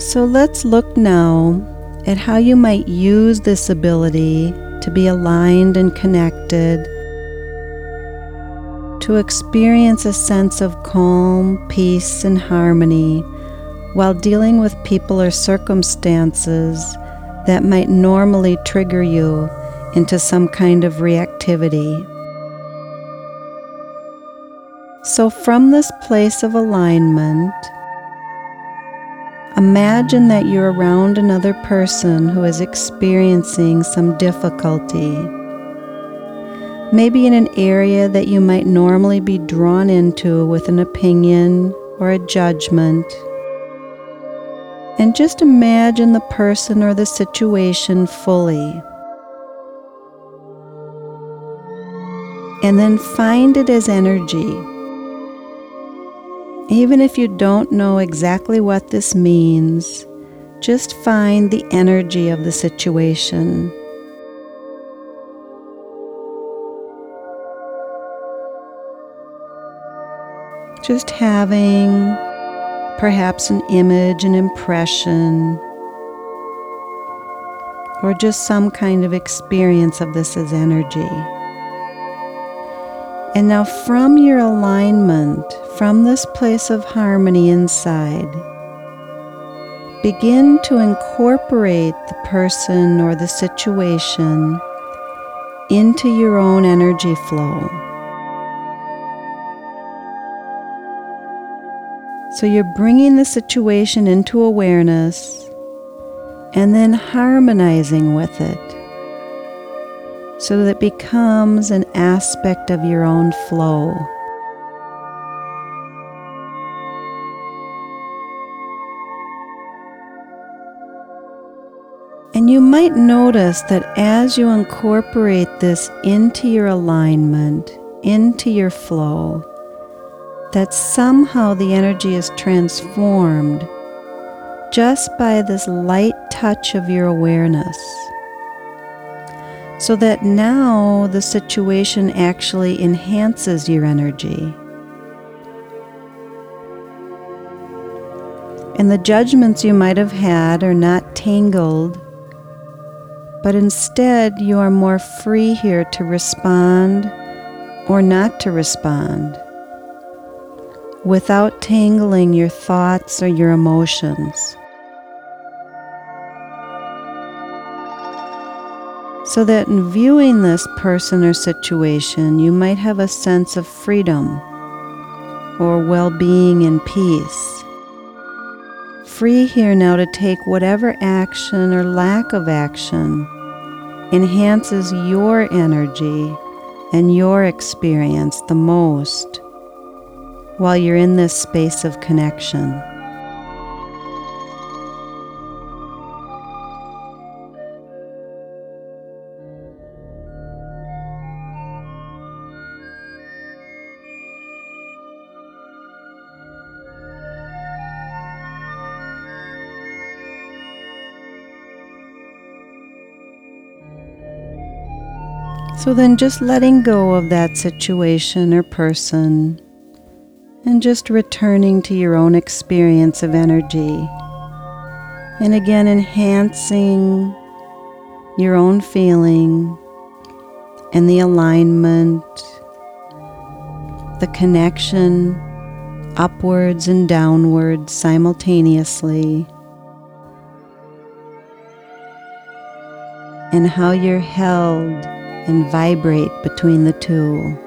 So let's look now at how you might use this ability to be aligned and connected, to experience a sense of calm, peace, and harmony while dealing with people or circumstances that might normally trigger you into some kind of reactivity. So from this place of alignment, imagine that you're around another person who is experiencing some difficulty, maybe in an area that you might normally be drawn into with an opinion or a judgment. And just imagine the person or the situation fully. And then find it as energy. Even if you don't know exactly what this means, just find the energy of the situation. Just having perhaps an image, an impression, or just some kind of experience of this as energy. And now from your alignment, from this place of harmony inside, begin to incorporate the person or the situation into your own energy flow. So you're bringing the situation into awareness and then harmonizing with it so that it becomes an aspect of your own flow. And you might notice that as you incorporate this into your alignment, into your flow, that somehow the energy is transformed just by this light touch of your awareness. So that now the situation actually enhances your energy. And the judgments you might have had are not tangled, but instead you are more free here to respond or not to respond, without tangling your thoughts or your emotions. So that in viewing this person or situation, you might have a sense of freedom or well-being and peace. Free here now to take whatever action or lack of action enhances your energy and your experience the most while you're in this space of connection. So then just letting go of that situation or person and just returning to your own experience of energy. And again, enhancing your own feeling and the alignment, the connection upwards and downwards simultaneously, and how you're held and vibrate between the two.